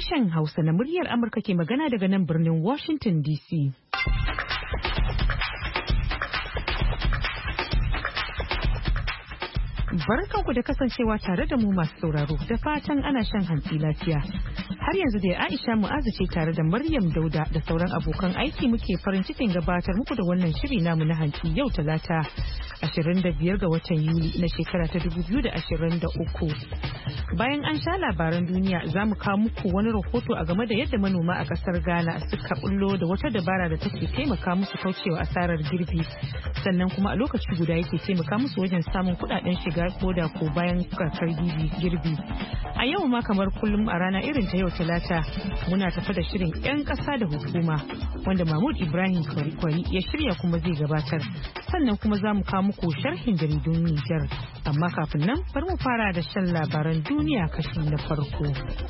Sashen Hausa na muryar Amurka ke magana daga nan birnin Washington DC. Barkanku da kasancewa tare da mu masu sauraro da fatan ana shan hantsi lafiya. Har yanzu dai Aisha Mu'azu ce tare da Maryam Dauda da sauran abokan aiki muke farin cikin gabatar muku da wannan shiri namu na hantsi yau Talata 25 ga watan Yuli na shekara ta 2023. Bayan an sha labaran duniya za mu kawo muku wani rahoto a game da yadda manoma a kasar Ghana suka bullo da wata dabara da take taimaka musu kaucewa asarar girbi sannan kuma a lokaci guda yake taimaka musu wajen samun kudaden shiga koda ko bayan kakar girbi. A yau ma kamar kullum a rana irin ta yau Talata muna tafa da shirin 'yan ƙasa da hukuma wanda Mahmud Ibrahim Kwari ya shirya kuma zai gabatar. Sannan kuma za mu kawo muku sharhin jaridun Nijar. Amma kafin nan bari mu fara da shan labaran duniya kashi na farko.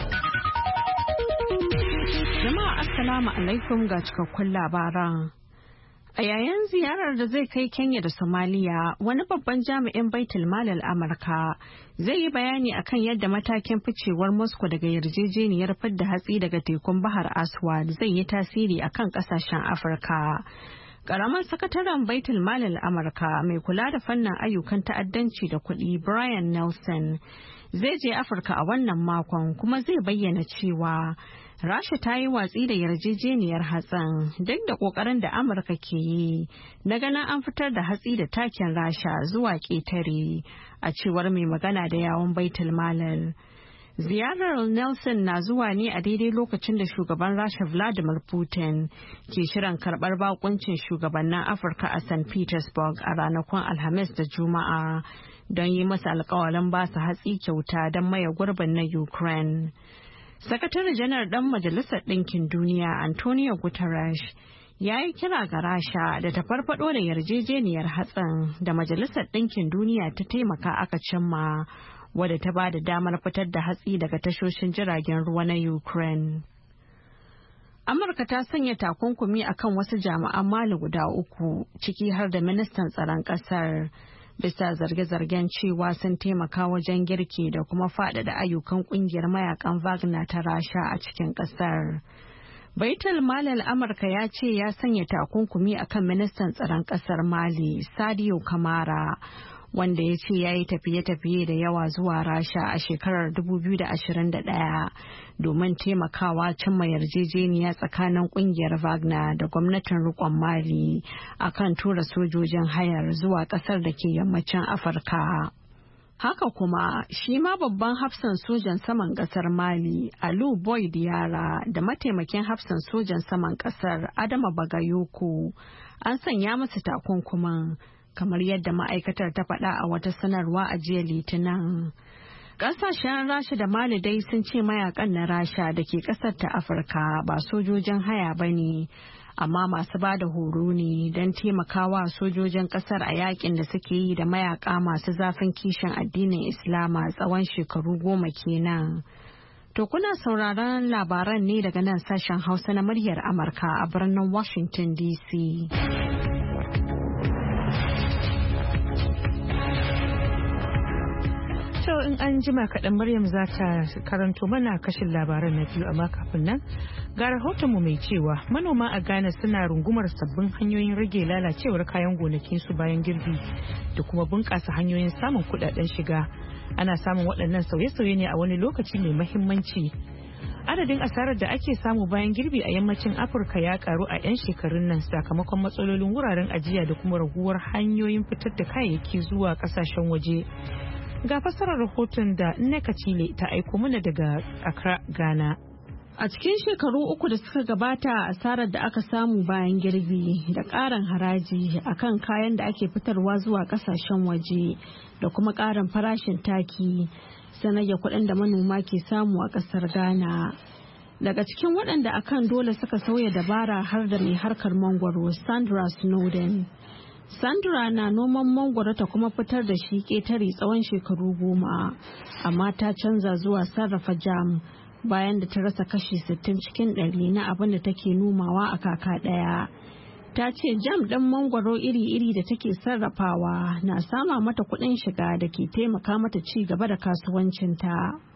Jama'a assalamu alaikum ga cikakkun labaran. A yayin ziyarar da zai kai Kenya da Somalia, wani babban jami'in Baitul Malal Amurka zai yi bayani akan yadda matakin ficewar Moscow daga yarjejeniyar fidda hatsi daga tekun Bahar Aswad zai yi tasiri akan kasashen Afirka. Karamar sakataren Baitul Malal Amurka mai kula da fannin ayyukan ta'addanci da kuɗi Brian Nelson zai je Afirka a wannan makon kuma zai bayyana cewa Rasha ta yi watsi da yarjejeniyar hatsin duk da kokarin da Amurka ke yi na ganin an fitar da hatsi da takin Rasha zuwa ƙetare a cewar mai magana da yawon Baitul Malal. Ziyarar Nelson na zuwa ne a daidai lokacin da shugaban Rasha Vladimir Putin ke shirin karɓar bakuncin shugabannin Afirka a St. Petersburg a ranakun Alhamis da Juma'a don yi masa alƙawarin ba su hatsi kyauta don maye gurbin na Ukraine. Sakatare janar ɗan Majalisar Ɗinkin Duniya Antonio Guterres ya yi kira ga Rasha da ta farfado da yarjejeniyar hatsin da Majalisar Ɗinkin Duniya ta taimaka aka cimma wadda ta ba da damar fitar da hatsi daga tashoshin jiragen ruwa na Ukraine. Amurka ta sanya takunkumi akan wasu jami'an Mali guda 3 ciki har da ministan tsaron ƙasar. Bisa zarge-zargen cewa sun taimaka wajen girki da kuma faɗaɗa ayyukan ƙungiyar mayakan Wagner ta Rasha a cikin ƙasar. Baitul Malal Amurka ya ce ya sanya takunkumi akan ministan tsaron ƙasar Mali, Sadio Kamara, wanda ya ce ya yi tafiye-tafiye da yawa zuwa Rasha a shekarar 2021 domin taimakawa cimma yarjejeniya tsakanin kungiyar Wagner da gwamnatin rikon Mali akan tura sojojin hayar zuwa kasar da ke yammacin Afirka. Haka kuma shi ma babban hafsan sojan saman kasar Mali, Alu Boy Diara, da mataimakin hafsan sojan saman kasar Adama Bagayoko an sanya musu takunkuman. Kamar yadda ma'aikatar ta faɗa a wata sanarwa a jiya Litinin. Ƙasashen Rasha da Mali dai sun ce mayakan na Rasha da ke ƙasar ta Afirka ba sojojin haya ba ne, amma masu ba da horo ne don taimakawa sojojin ƙasar a yakin da suke yi da mayaka masu zafin kishin addinin Islama tsawon shekaru 10 kenan. To kuna sauraron labaran ne daga nan sashen Hausa na muryar Amurka a birnin Washington DC. In an jima kaɗan Maryam za ta karanto mana kashin labaran na biyu amma kafin nan ga rahotonmu mai cewa manoma a Ghana suna rungumar sabbin hanyoyin rage lalacewar kayan gonakinsu bayan girbi da kuma bunƙasa hanyoyin samun kuɗaɗen shiga. Ana samun waɗannan sauye-sauye ne a wani lokaci mai mahimmanci. Adadin asarar da ake samu bayan girbi a yammacin Afirka ya karu a 'yan shekarun nan sakamakon matsalolin wuraren ajiya da kuma raguwar hanyoyin fitar da kayayyaki zuwa ƙasashen waje. Ga fassarar rahoton da Nneka Chile ta aiko mana daga Accra, Ghana. A cikin shekaru 3 da suka gabata asarar da aka samu bayan girbi da ƙarin haraji akan kayan da ake fitarwa zuwa ƙasashen waje da kuma ƙarin farashin taki sanayya kuɗin da manoma ke samu a ƙasar Ghana. Daga cikin waɗanda akan dole suka sauya dabara har da mai harkar mangwaro Sandra Snowden. Sandra na noman mangwaro ta kuma fitar da shi ƙetare tsawon shekaru 10, amma ta canza zuwa sarrafa jam bayan da ta rasa kashi 60 cikin 100 na abin da take nomawa a kaka ɗaya. Ta ce jam ɗin mangwaro iri-iri da take sarrafawa na sama mata kuɗin shiga da ke taimaka mata ci gaba da kasuwancinta.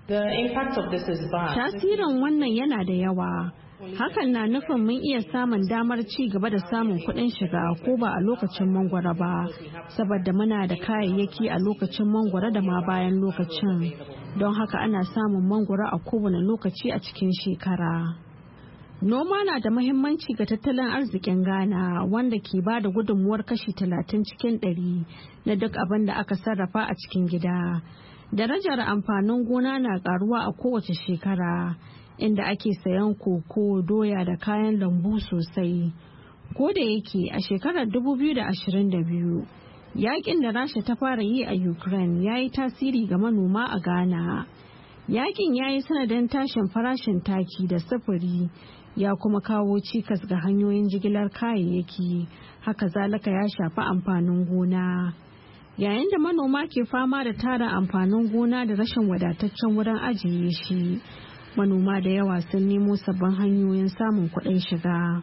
Tasirin wannan yana da yawa. Hakan na nufin mun iya samun damar ci gaba da samun kuɗin shiga ko ba a lokacin mangwaro ba, saboda muna da kayayyaki a lokacin mangwaro da ma bayan lokacin. Don haka ana samun mangwaro a kowane lokaci a cikin shekara. Noma na da muhimmanci ga tattalin arzikin Ghana, wanda ke ba da gudunmuwar kashi 30 cikin 100 na duk abin da aka sarrafa a cikin gida. Darajar amfanin gona na karuwa a kowace shekara, inda ake sayan koko, doya da kayan lambu sosai. Ko da yake a shekarar 2022, yakin da Rasha ta fara yi a Ukraine ya yi tasiri ga manoma a Ghana. Yakin ya yi sanadin tashin farashin taki da sufuri, ya kuma kawo cikas ga hanyoyin jigilar kayayyaki, haka zalika ya shafi amfanin gona. Yayin da manoma ke fama da tara amfanin gona da rashin wadataccen wurin ajiye shi, manoma da yawa sun nemo sabbin hanyoyin samun kuɗin shiga.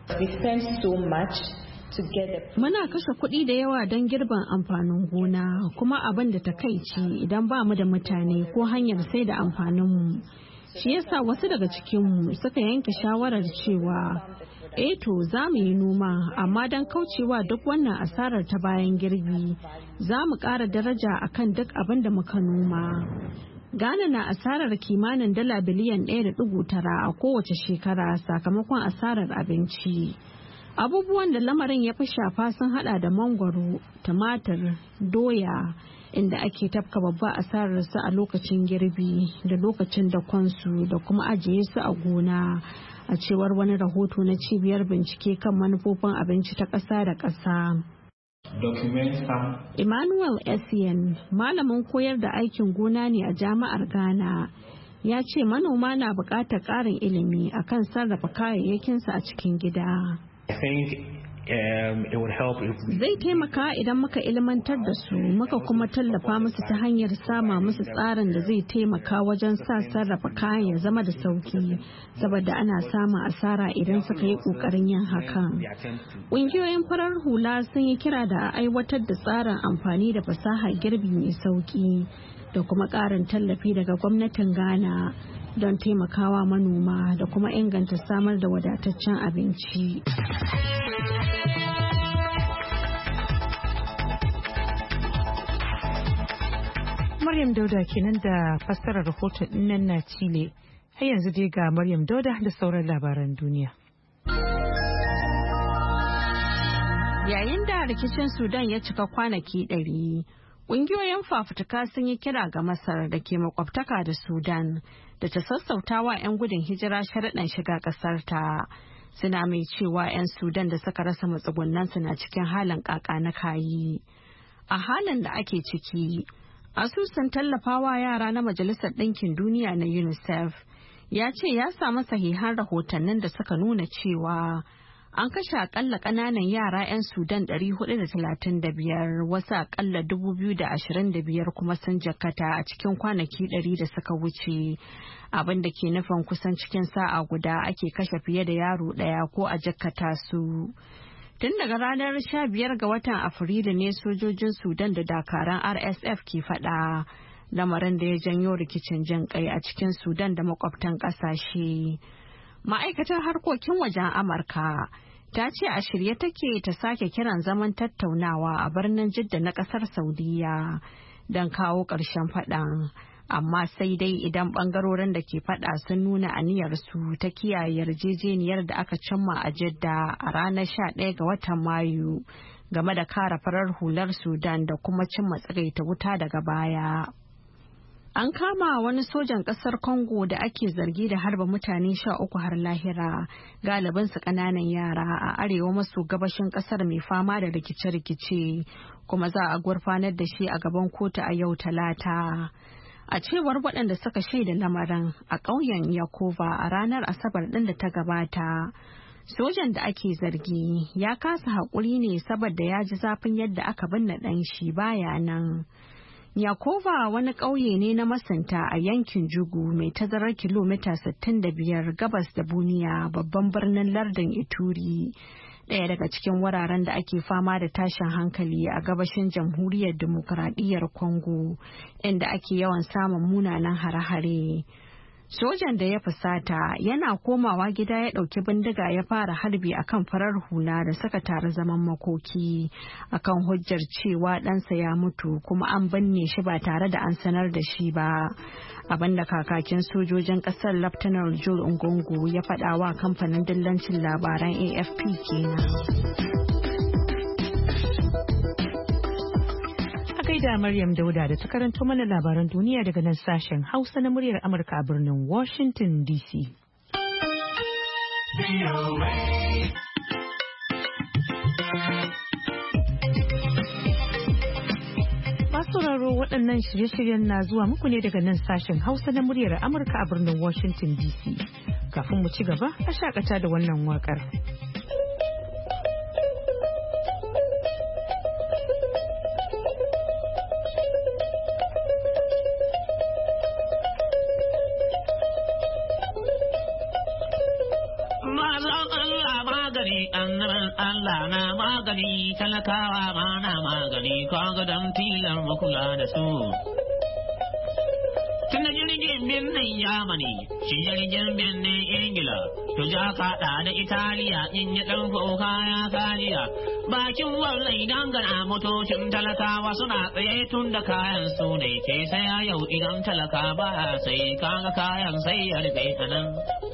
Muna kashe kuɗi da yawa don girbin amfanin gona, kuma abin da takaici idan ba mu da mutane ko hanyar sai da amfaninmu. Shi yasa wasu daga cikinmu suka yanke shawarar cewa to za mu yi noma, amma don kaucewa duk wannan asarar ta bayan girbi, za mu ƙara daraja akan duk abin da muka noma. Ghana na asarar kimanin dala biliyan 1.9 a kowace shekara sakamakon asarar abinci. Abubuwan da lamarin ya fi shafa sun hada da mangwaro, tumatir, doya, inda ake tafka babba asararsu a lokacin girbi da lokacin dakonsu da kuma ajiye su a gona, a cewar wani rahoto na cibiyar bincike kan manufofin abinci ta ƙasa da ƙasa. Emmanuel Essien, malamin koyar da aikin gona ne a jami'ar Ghana, ya ce manoma na buƙatar ƙarin ilimi akan sarrafa kayayyakinsu a cikin gida. Zai taimaka idan muka ilmantar da su, muka kuma tallafa musu ta hanyar sama musu tsarin da zai taimaka wajen sa sarrafa kayan ya zama da sauki, saboda ana samun asara idan suka yi ƙoƙarin yin hakan. Ƙungiyoyin farar hula sun yi kira da a aiwatar da tsarin amfani da fasahar girbi mai sauki da kuma ƙarin tallafi daga gwamnatin Ghana don taimakawa manoma da kuma inganta samar da wadataccen abinci. Maryam Dauda kenan da fassarar rahoton nan na Chile. Har yanzu dai ga Maryam Dauda da sauran labaran duniya. Yayin da rikicin Sudan ya cika kwanaki 100, ƙungiyoyin fafutuka sun yi kira ga Masar da ke makwabtaka da Sudan da ta sassautawa 'yan gudun hijira sharaɗin shiga ƙasarta. Suna mai cewa 'yan Sudan da suka rasa matsugunansu na cikin halin ƙaƙa na kayi. A halin da ake ciki, asusun tallafawa yara na Majalisar Ɗinkin Duniya na UNICEF ya ce ya samu sahihan rahotannin da suka nuna cewa an kashe akalla ƙananan yara 'yan Sudan 435, wasu akalla 2,025 kuma sun jakata a cikin kwanaki 100 da suka wuce, abin da ke nufin kusan cikin sa'a guda ake kashe fiye da yaro ɗaya ko a jakata su. Tun daga ranar 15 ga watan Afrilu ne sojojin Sudan da dakaran RSF ke faɗa, lamarin da ya janyo rikicin jin kai a cikin Sudan da makwabtan ƙasashe. Ma'aikatar harkokin wajen Amurka ta ce a shirye take ta sake kiran zaman tattaunawa a birnin Jidda na ƙasar Saudiya don kawo ƙarshen faɗan. Amma sai dai idan bangarorin da ke fada sun nuna aniyarsu ta kiyaye yarjejeniyar da aka cimma a Jeddah a ranar 11 ga watan Mayu game da kare farar hular Sudan da kuma cimma tsagaita wuta daga baya. An kama wani sojan ƙasar Congo da ake zargi da harba mutane 13 har lahira, galibinsu ƙananan yara, a arewa maso gabashin ƙasar mai fama da rikice-rikice, kuma za a gurfanar da shi a gaban kotu a yau Talata. A cewar waɗanda suka shaida lamarin a ƙauyen Yakova a ranar Asabar ɗin da ta gabata, sojan da ake zargi ya kasa haƙuri ne saboda ya ji zafin yadda aka binne ɗan shi baya nan. Yakova wani ƙauye ne na masunta a yankin Jugu mai tazarar kilomita 65 gabas da Buniya, babban birnin lardin Ituri, ɗaya daga cikin wuraren da ake fama da tashin hankali a gabashin jamhuriyar dimokuraɗiyyar Congo, inda ake yawan samun munanan hare-hare. Sojan da ya fusata yana komawa gida ya ɗauki bindiga ya fara harbi akan farar hula da suka taru zaman makoki akan hujjar cewa ɗansa ya mutu kuma an binne shi ba tare da an sanar da shi ba. Abinda kakakin sojojin ƙasar Laftanar Joel Ngongo ya faɗa wa kamfanin dillancin labaran AFP kenan. Da Maryam Dauda da ta karanto mana labaran duniya daga nan sashen Hausa na muryar Amurka a birnin Washington DC. Masu sauraro waɗannan shirye-shiryen na zuwa muku ne daga nan sashen Hausa na muryar Amurka a birnin Washington DC. Kafin mu ci gaba, a shakata da wannan waƙar. Allah na magani, talakawa ma na magani, kaga don tilar makula da su. Tun da jirgin birnin Yamani, shi jirgin birnin Ingila, to ja kaɗa da Italiya in ya ɗan kaya kariya. Bakin wallai dangana motocin talakawa suna tsaye tun da kayan su ne ke saya yau idan talaka ba sai kaga kayan sai ya rufe a nan.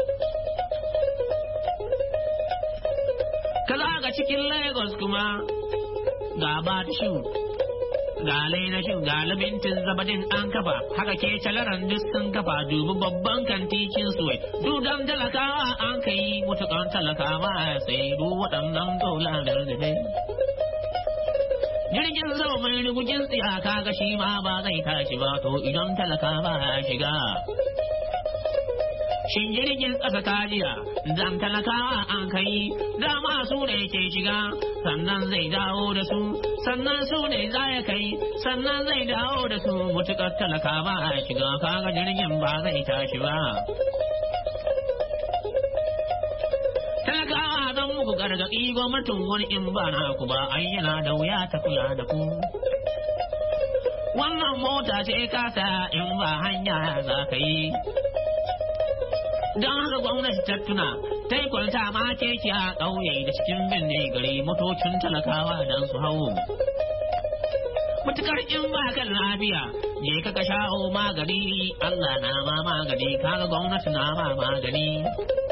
Kaza cikin Lagos kuma ga Batishu, ga Lainashin, ga Labintin Zabadin an kafa, haka ke Calaran duk sun kafa dubi babban kantikin suwai. Dudan talakawa an kai mutukan talakawa sai du waɗannan dolarar da ne. Jirgin sama mai rigujin tsiyaka ga shi ma ba zai tashi ba to idan talakawa ya shiga. Shin jirgin ƙasa kajiya, zan talakawa an kai, dama su ne ke shiga, sannan zai dawo da su, sannan su ne za ya kai, sannan zai dawo da su, mutuƙar talakawa a shiga, kaga jirgin ba zai tashi ba. Talakawa zan muku gargaɗi gwamnatin wani in ba na ku ba, ai yana da wuya ta kula da ku. Wannan mota ce kasa in ba hanya za ka yi. Don haka gwamnati ta tuna ta yi kwalta ma keke a ƙauye da cikin birni gari motocin talakawa don su hau. Mutukar in ba kan lafiya je ka sha'o magani, Allah na ma magani, kaga gwamnati na ma magani.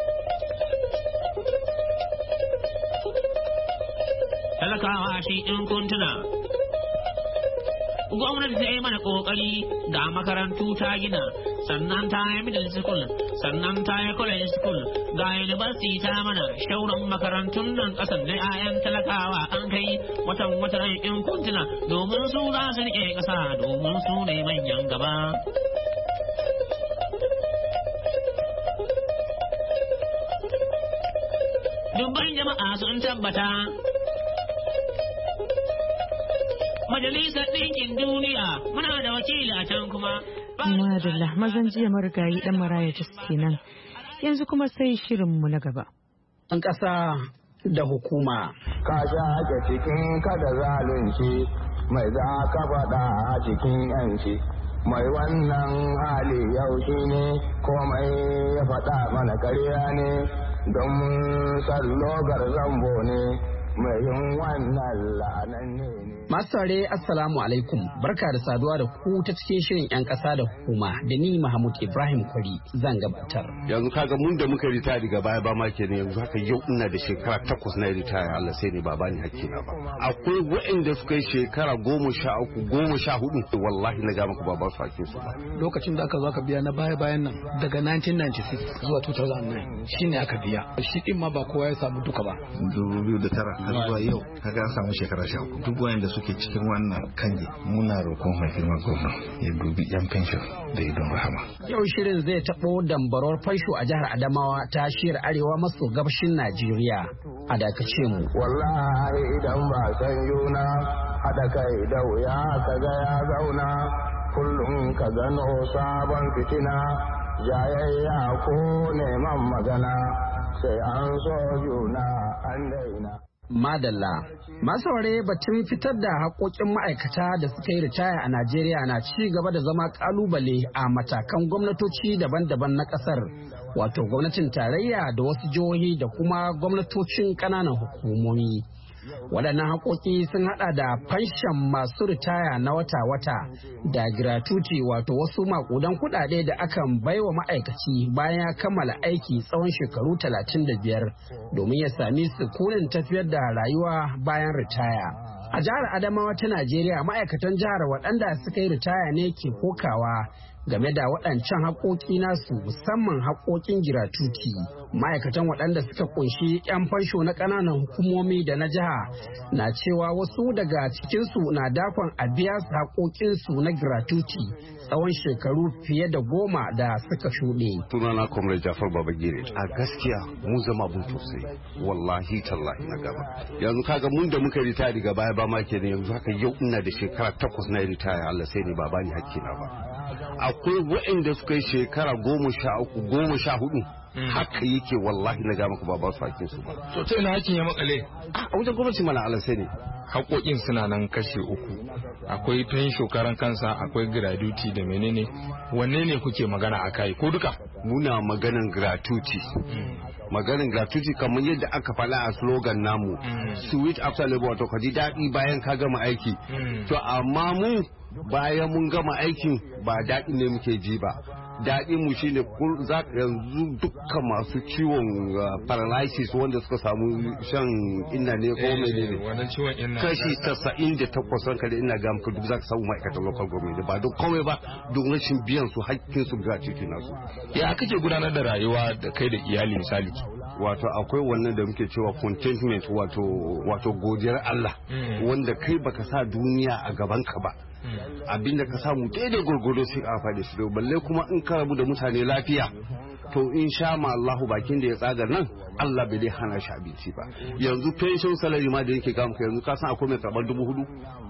Talakawa shi in kun tuna gwamnati ta yi mana kokari ga makarantu ta gina, sannan ta yi middle school, sannan ta yi college school, ga university ta mana shauran makarantun nan kasan da 'ya'yan talakawa an kai watan in kuntuna domin su za su rike kasa domin su ne manyan gaba. Dubban jama'a sun tabbata Majalisar Ɗinkin Duniya muna da wakili a can kuma. Madalla mazan jiya marigayi dan Maraya Jos kenan. Yanzu kuma sai shirinmu na gaba. An ƙasa da hukuma. Ka shaƙe cikin kada zalunci mai za ka faɗa a cikin yanci. Mai wannan hali yau shi ne komai ya faɗa mana karya ne don sallogar zambo ne mai yin wannan la'anan ne. Masu saurare Assalamu alaikum, barka da saduwa da ku ta cikin shirin 'yan ƙasa da hukuma da ni Mahmud Ibrahim Kwari zan gabatar. Yanzu kaga mun da muka ritaya daga baya ba ma kenan, yanzu haka yau ina da shekara 8 na ritaya, Allah sai ne ba bani hakkina ba. Akwai waɗanda suka yi shekara 13, 14 wallahi na ga maka ba ba su hakkin su ba. Lokacin da aka zo aka biya na baya-bayan nan daga 1996 zuwa 2009 shine aka biya. Shi din ma ba kowa ya samu duka ba. 2009 har zuwa yau kaga an samu shekara 13. Duk wanda suke cikin wannan kange muna roƙon mai girma gwamna ya dubi yan fenshon da idon rahama. Yau shirin zai taɓo dambarwar fansho a jihar Adamawa ta shiyar arewa maso gabashin Najeriya. A dakace mu. Wallahi idan ba san yuna haɗa kai da wuya ka ga ya zauna kullum ka gano sabon fitina jayayya ko neman magana sai an so juna an daina. Madalla. Masaure batun fitar da haƙoƙin ma'aikata da suka yi ritaya a Najeriya na ci gaba da zama ƙalubale a matakan gwamnatoci daban-daban na ƙasar, wato gwamnatin tarayya da wasu jihohi da kuma gwamnatocin ƙananan hukumomi. Waɗannan haƙoƙi sun haɗa da fanshan masu ritaya na wata-wata da gratuity, wato wasu maƙudan kuɗaɗe da akan baiwa ma'aikaci bayan ya kammala aiki tsawon shekaru 35 domin ya sami sukunin tafiyar da rayuwa bayan ritaya. A jihar Adamawa ta Najeriya, ma'aikatan jihar waɗanda suka yi ritaya ne ke kokawa game da waɗancan haƙoƙi nasu, musamman haƙoƙin giratuti. Ma'aikatan waɗanda suka ƙunshi 'yan fansho na ƙananan hukumomi da na jiha na cewa wasu daga cikinsu na dakon a biya su haƙoƙinsu na giratuti tsawon shekaru fiye da 10 da suka shuɗe. Sunana Comrade Jafar Babagire. A gaskiya mun zama abun tausayi, wallahi tallahi na gaba. Yanzu kaga mun da muka ritaya daga baya ba ma kenan, yanzu haka yau ina da shekara 8 na ritaya, Allah sai ne ba bani hakkina ba. Akwai waɗanda suka yi shekara 13, 14 haka yake, wallahi na ga maka ba su hakkin su ba. To ta ina hakkin ya makale? A wajen gwamnati mana, Allah sai ne. Haƙoƙin suna nan kashe 3. Akwai fensho karan kansa, akwai gratuity da menene. Wanne ne kuke magana a kai ko duka? Muna maganan gratuity. Maganin gratuity kamar yadda aka faɗa a slogan namu, sweet after labor, to ka ji daɗi bayan ka gama aiki. To amma mu bayan mun gama aikin ba daɗi ne muke ji ba. Daɗin mu shine yanzu dukkan masu ciwon paralysis wanda suka samu shan inna ne ko menene, wannan ciwon inna kashi 98% kada ina ga muku duk zaka samu ma'aikatan local government, ba duk komai ba, duk rashin biyan su hakkin su gratuity nasu. Ya kake gudanar da rayuwa da kai da iyali misali? Wato akwai wannan da muke cewa contentment, wato godiyar Allah, wanda kai baka sa duniya a gaban ka ba, abinda ka samu daidai gurgudu sai ka faɗi shi. Balle kuma in ka rabu da mutane lafiya, to in sha ma Allahu bakin da ya tsaga nan, Allah bai dai hana shi abinci ba. Yanzu pension salary ma da yake ga muka, yanzu ka san akwai mai karɓar 4,000.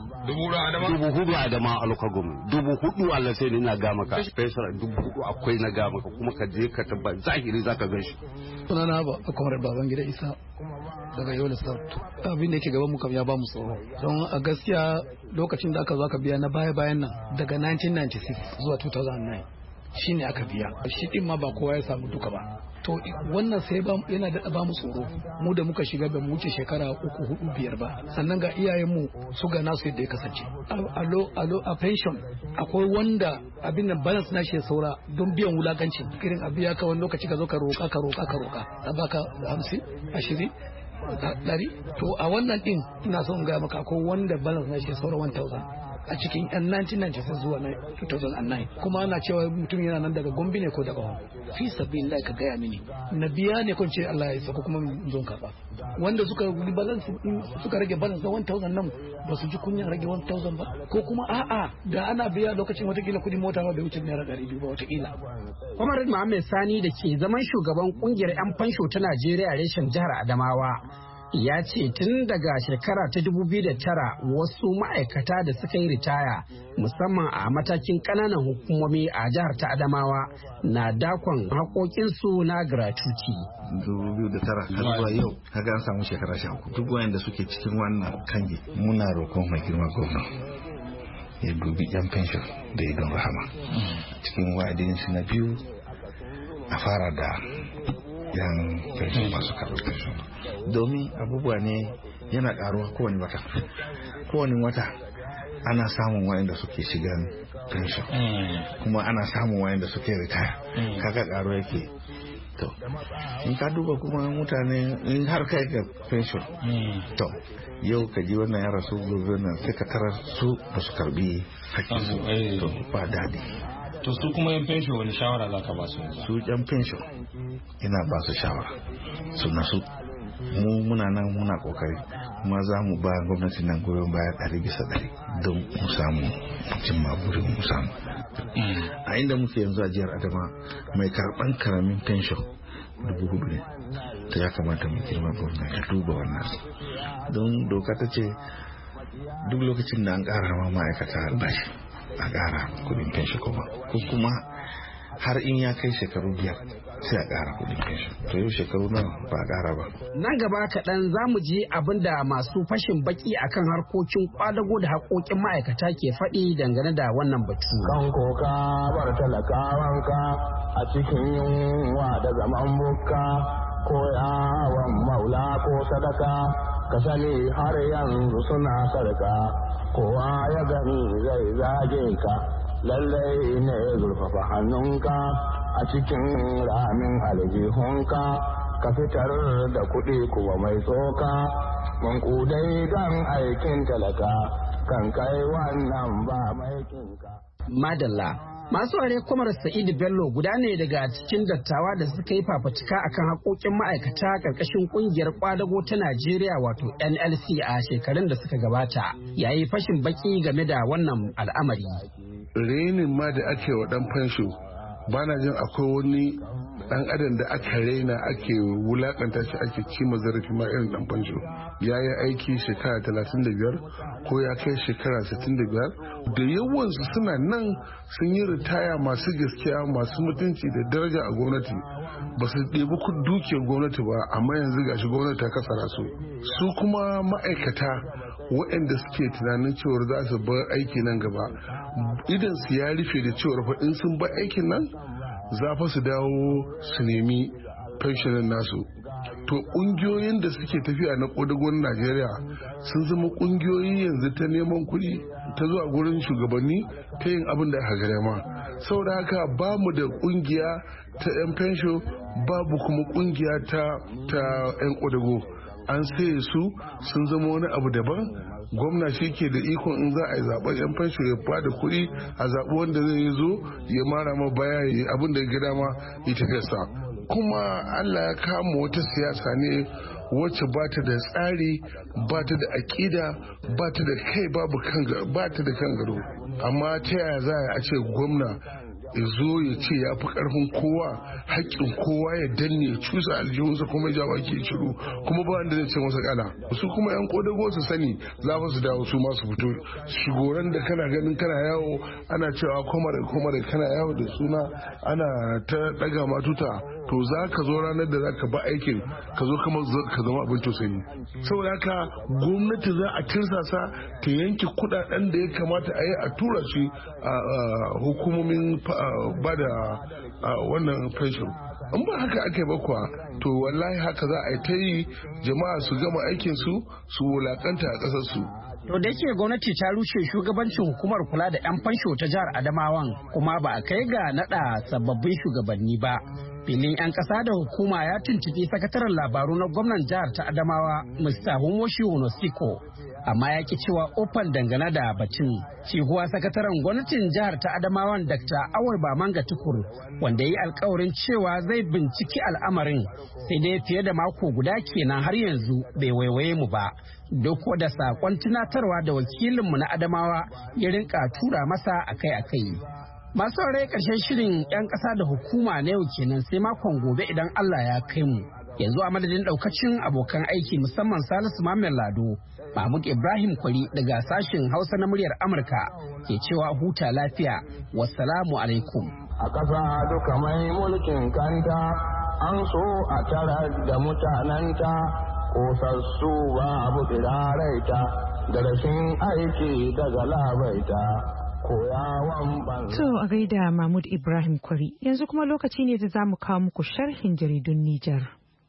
4,000 Adama a local government, 4,000 Allah sai ne ina ga maka. Pension 4,000 akwai na ga maka, kuma ka je ka tabbata zahiri zaka gan shi. Sunana ba kamar Babangida Isa daga Yola South. Abin da yake gaban mu kam ya ba mu tsoro, don a gaskiya lokacin da aka zo aka biya na baya-bayan nan daga 1996 zuwa 2009 shine aka biya. Shi din ma ba kowa ya samu duka ba. To wannan sai yana da ba mu tsoro, mu da muka shiga ba mu wuce shekara 3, 4, 5 ba. Sannan ga iyayenmu su ga nasu yadda ya kasance. A pension akwai wanda abin nan balance na shi saura don biyan wulakanci, irin a biya ka wani lokaci ka zo ka roka a baka 50, 20, 100. To a wannan din ina son ga maka akwai wanda balance na shi saura 1,000 a cikin 1996 zuwa 2009, kuma ana cewa mutum yana nan daga Gombe ne ko daga Hong. Fi sabilillah ka gaya mini na biya ne kun ce Allah ya saka kuma zon karba. Wanda suka rage balance na 1,000 nan ba su ji kunyan rage 1,000 ba, ko kuma a'a da ana biya lokacin watakila kudin mota ba bai wuce naira 200 ba watakila. Comrade Muhammad Sani da ke zaman shugaban kungiyar 'yan fansho ta Najeriya reshen jihar Adamawa ya ce tun daga shekara ta 2009 wasu ma'aikata da suka yi ritaya musamman a matakin ƙananan hukumomi a jihar ta Adamawa na dakon haƙoƙinsu na gratuity. 2009 har zuwa yau kaga an samu shekara 13. Duk wanda suke cikin wannan kange muna roƙon mai girma gwamna ya dubi yan pension da ya don rahama cikin wa'adin shi na biyu, a fara da yan pension masu karɓar pension, domin abubuwa ne yana ƙaruwa kowane wata ana samun wayanda suke shigan pension, kuma ana samun wayanda suke retire, kaga ƙaruwa yake. To in ka duba kuma mutane in har kai ga pension, to yau ka ji wannan ya rasu gobe nan sai ka tarar su ba su karbi hakkin su, to ba daɗi. To su kuma yan pension wani shawara za ka ba su? Su yan pension ina ba su shawara su nasu, mu muna nan muna kokari, kuma za mu ba gwamnati nan goyon baya 100% don mu samu cimma burin mu samu. A inda muke yanzu a jihar Adama mai karban karamin pension 4,000 ne, ta ya kamata mu girma gwamnati ta duba wannan, don doka ta ce duk lokacin da an ƙara ma ma'aikata albashi a ƙara kudin pension kuma har in ya kai shekaru 5 sai a ƙara kuɗin pension. To yau shekaru nan ba a ƙara ba. Nan gaba kaɗan za mu ji abin da masu fashin baki akan harkokin kwadago da haƙoƙin ma'aikata ke faɗi dangane da wannan batu. Kan koka bar talakawanka a cikin yunwa da zaman bukka ko yawon maula ko sadaka ka sani har yanzu suna sarka kowa ya gani zai zage ka lallai ne zurfafa hannunka a cikin ramin aljihunka ka fitar da kuɗi kuma mai tsoka mankudai don aikin talaka kan kai wannan ba maikinka. Madalla. Masu ware kwamar Sa'idu Bello guda ne daga cikin dattawa da suka yi fafutuka akan haƙoƙin ma'aikata ƙarƙashin ƙungiyar ƙwadago ta Najeriya wato NLC a shekarun da suka gabata. Yayi fashin baki game da wannan al'amari. Renin ma da ake wa ɗan fansho bana jin akwai wani ɗan adam da aka raina ake wulakanta shi ake cima zarafi ma irin ɗan fansho. Ya yi aiki shekara 35 ko ya kai shekara 65 da yawansu suna nan sun yi ritaya masu gaskiya masu mutunci da daraja a gwamnati ba su ɗebi dukiyar gwamnati ba amma yanzu gashi gwamnati ta kasara su kuma ma'aikata waɗanda suke tunanin cewar za su bar aiki nan gaba idan su ya rufe da cewar fa in sun bar aikin nan za fa su dawo su nemi pensionin nasu. To ƙungiyoyin da suke tafiya na ƙodagon Najeriya sun zama ƙungiyoyi yanzu ta neman kuɗi ta zuwa gurin shugabanni ta yin abin da aka gare ma. Saboda haka ba mu da ƙungiya ta 'yan fensho babu kuma ƙungiya ta 'yan ƙodago. An saye su sun zama wani abu daban. Gwamna shi ke da ikon in za a yi zaɓen 'yan fensho ya bada kuɗi a zaɓi wanda zai zo ya mara ma baya ya abin da ya ga dama ya tafiyarsa. Kuma Allah ya kama wata siyasa ne wacce ba ta da tsari ba ta da aƙida ba ta da kai ba ta da kan gado. Amma ta yaya za a ce gwamna ya zo ya ce ya fi karfin kowa haƙƙin kowa ya danne cusa aljihunsa kuma ya ke shiru kuma ba wanda zai ce masa kala su kuma yan kodago su sani za su dawo su masu fito shigoran da kana ganin kana yawo ana cewa komare kana yawo da suna ana ta daga matuta to za ka zo ranar da za ka ba aikin ka zo kama ka zama abin tausayi saboda haka gwamnati za a tirsasa ta yanke kudaden da ya kamata a yi a tura shi a hukumomin ba da wannan pension in ba haka ake ba kuwa to wallahi haka za a yi ta yi jama'a su gama aikinsu su wulakanta a ƙasarsu. To da yake gwamnati ta rushe shugabancin hukumar kula da 'yan fansho ta jihar Adamawan kuma ba a kai ga naɗa sababbin shugabanni ba. Filin 'yan ƙasa da hukuma ya tuntuɓi sakataren labaru na gwamnan jihar ta Adamawa Mr. Homoshi Onosiko amma ya ki cewa ofan dangane da batun. Shi kuwa sakataren gwamnatin jihar ta Adamawan Dr. Awul Bamanga Tukur wanda ya yi alkawarin cewa zai binciki al'amarin sai dai fiye da mako guda kenan har yanzu bai waiwaye mu ba. Duk da sakon tunatarwa da wakilinmu na Adamawa ya rinka tura masa akai-akai. Masu rai ƙarshen shirin 'yan ƙasa da hukuma na yau kenan sai makon gobe idan Allah ya kai mu. Yanzu a madadin ɗaukacin abokan aiki musamman Salisu Mamman Lado, Mahmud Ibrahim Kwari daga sashen Hausa na muryar Amurka ke cewa huta lafiya. Wassalamu alaikum. A ƙasa duka mai mulkin kanta an so a tara da mutanenta kosassu babu tsiraraita da rashin aiki daga labaita. To a gaida Mahmud Ibrahim Kwari yanzu kuma lokaci ne da za mu kawo muku sharhin jaridun Nijar.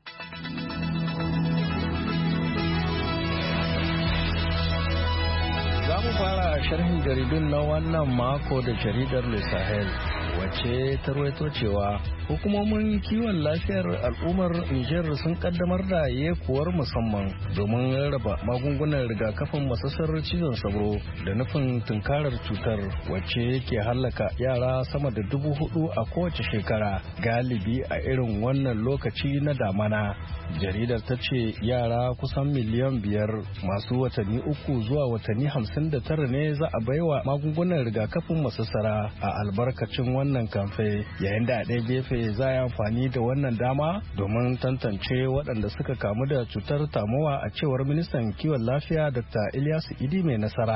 Za mu fara sharhin jaridun na wannan mako da jaridar Le Sahel wacce ta rawaito cewa hukumomin kiwon lafiyar al'ummar Nijar sun kaddamar da yekuwar musamman domin rarraba magungunan rigakafin masasar cizon sauro da nufin tunkarar cutar wacce ke hallaka yara sama da 4,000 a kowace shekara galibi a irin wannan lokaci na damana. Jaridar ta ce yara kusan miliyan 5 masu watanni 3 zuwa watanni 59 ne za a baiwa magungunan rigakafin masasara a albarkacin wannan kamfe, yayin da a ɗaya gefe za a yi amfani da wannan dama domin tantance waɗanda suka kamu da cutar tamowa a cewar ministan kiwon lafiya Dr. Ilyasu Idi mai nasara.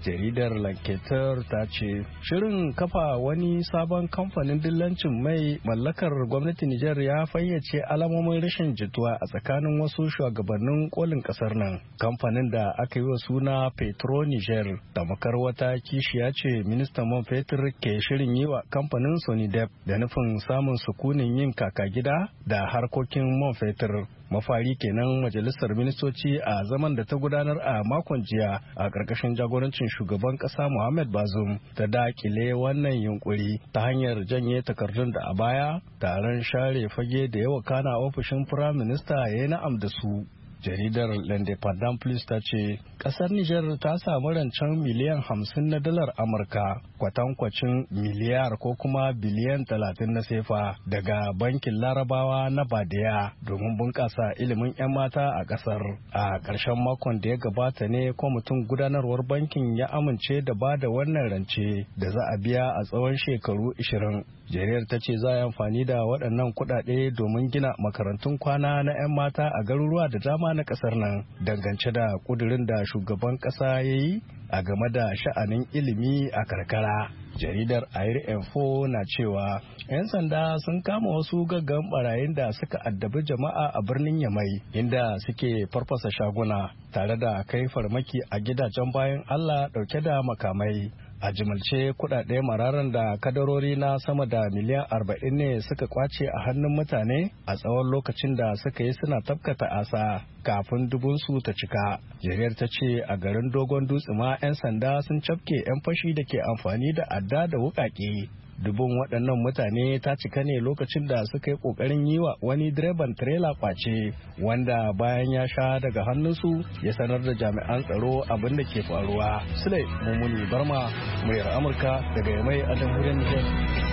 Jaridar Lanketer ta ce shirin kafa wani sabon kamfanin dillancin mai mallakar gwamnatin Nijar ya fayyace alamomin rashin jituwa a tsakanin wasu shugabannin kolin kasar nan. Kamfanin da aka yi wa suna Petro Niger da makar wata kishiya ce ministan man fetur ke shirin yi wa kamfanin Sonidep da nufin samun sukunin yin kaka gida da harkokin man fetur. Mafari kenan majalisar ministoci a zaman da ta gudanar a makon jiya a ƙarƙashin jagorancin shugaban ƙasa Muhammad Bazoum ta dakile wannan yunkuri ta hanyar janye takardun da a baya taron share fage da yawa kana ofishin firaminista ya yi na'am da su. Jaridar L'Independent Plus ta ce kasar Nijar ta samu rancen miliyan 50 na dalar Amurka kwatankwacin miliyar ko kuma biliyan 30 na sefa daga bankin Larabawa na Badeya domin bunƙasa ilimin 'yan mata a kasar. A ƙarshen makon da ya gabata ne kwamitin gudanarwar bankin ya amince da ba da wannan rance da za a biya a tsawon shekaru 20. Jaridar ta ce za a yi amfani da waɗannan kuɗaɗe domin gina makarantun kwana na 'yan mata a garuruwa da dama na kasar nan dangance da kudirin da shugaban kasa ya yi a game da sha'anin ilimi a karkara. Jaridar Air Info na cewa 'yan sanda sun kama wasu gaggan barayin da suka addabi jama'a a birnin Yamai inda suke farfasa shaguna tare da kai farmaki a gidajen bayan Allah dauke da makamai. A jimilce kudade mararan da kadarori na sama da miliyan 40 ne suka kwace a hannun mutane a tsawon lokacin da suka yi suna tafkata asa kafin dubunsu ta cika. Jariyar ta ce a garin Dogon Dutse ma 'yan sanda sun cafke 'yan fashi da ke amfani da adda da wukake. Dubun waɗannan mutane ta cika ne lokacin da suka yi ƙoƙarin yi wa wani direban tirela kwace wanda bayan ya sha daga hannunsu ya sanar da jami'an tsaro abin da ke faruwa. Sule Mumuni Barma, muryar Amurka daga Yamai a jamhuriyar Nijar.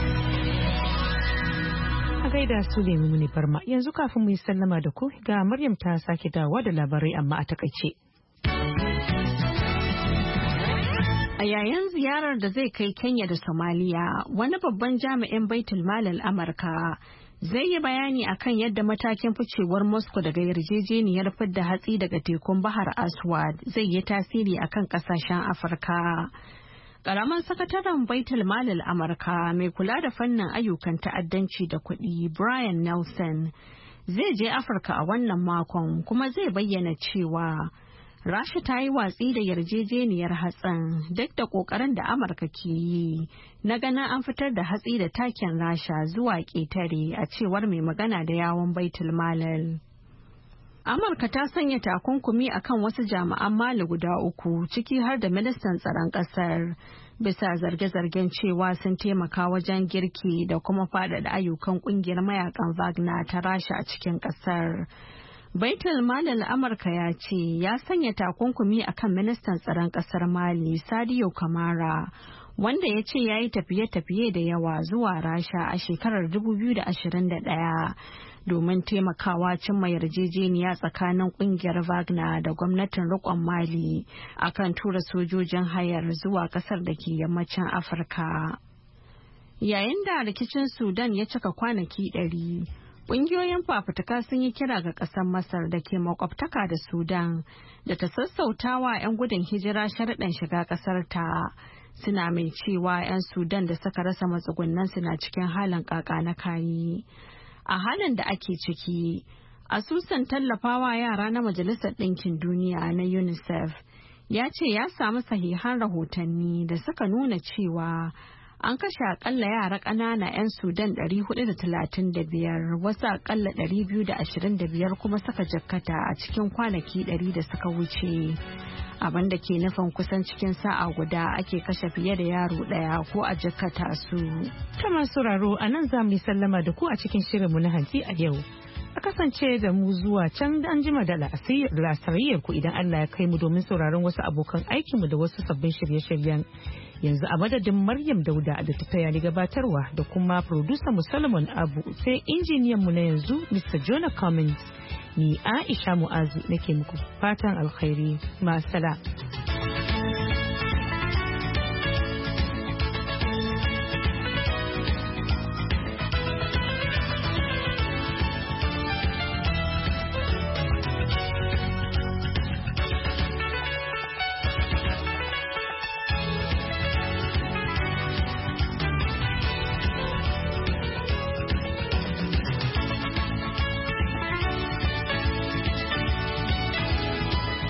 A gaida Sule Mumuni Barma, yanzu kafin mu yi sallama da ku ga Maryam ta sake dawowa da labarai amma a takaice. A yayin ziyarar da zai kai Kenya da Somalia, wani babban jami'in Baitul Malal Amurka zai yi bayani akan yadda matakin ficewar Moscow daga yarjejeniyar fidda hatsi daga tekun Bahar Aswad zai yi tasiri akan kasashen Afirka. Ƙaramin sakataren Baitul Malal Amurka mai kula da fannin ayyukan ta'addanci da kuɗi Brian Nelson zai je Afirka a wannan makon kuma zai bayyana cewa Rasha ta yi watsi da yarjejeniyar hatsin duk da ƙoƙarin da Amurka ke yi na ganin an fitar da hatsi da takin Rasha zuwa ƙetare a cewar mai magana da yawon Baitul Malal. Amurka ta sanya takunkumi akan wasu jami'an Mali guda 3 ciki har da ministan tsaron ƙasar bisa zarge-zargen cewa sun taimaka wajen girki da kuma faɗaɗa ayyukan ƙungiyar mayakan Wagner ta Rasha a cikin ƙasar. Baitul Malal Amurka ya ce ya sanya takunkumi akan ministan tsaron kasar Mali Sadio Kamara wanda ya ce ya yi tafiye-tafiye da yawa zuwa Rasha a shekarar 2021 domin taimakawa cimma yarjejeniya tsakanin kungiyar Wagner da gwamnatin riƙon Mali akan tura sojojin hayar zuwa kasar da ke yammacin Afirka. Yayin da rikicin Sudan ya cika kwanaki 100. Ƙungiyoyin fafutuka sun yi kira ga ƙasar Masar da ke makwabtaka da Sudan da ta sassautawa 'yan gudun hijira sharaɗin shiga ƙasar ta. Suna mai cewa 'yan Sudan da suka rasa matsugunansu na cikin halin ƙaƙa na kayi. A halin da ake ciki, asusun tallafawa yara na Majalisar Ɗinkin Duniya na UNICEF ya ce ya samu sahihan rahotanni da suka nuna cewa an kashe akalla yara ƙanana 'yan Sudan 435 wasu akalla 225 kuma suka jikkata a cikin kwanaki 100 da suka wuce. Abin da ke nufin kusan cikin sa'a guda ake kashe fiye da yaro ɗaya ko a jikkata su. Kamar sauraro a nan za mu yi sallama da ku a cikin shirinmu na hantsi a yau. A kasance da mu zuwa can da an jima da lasariyar ku idan Allah ya kai mu domin sauraron wasu abokan aikinmu da wasu sabbin shirye-shiryen. Yanzu a madadin Maryam Dauda da ta taya ni gabatarwa da kuma producer mu Solomon Abu sai injiniyan mu na yanzu Mr. Jonah Cummins. Ni Aisha Mu'azu nake muku fatan alkhairi. Ma'asala.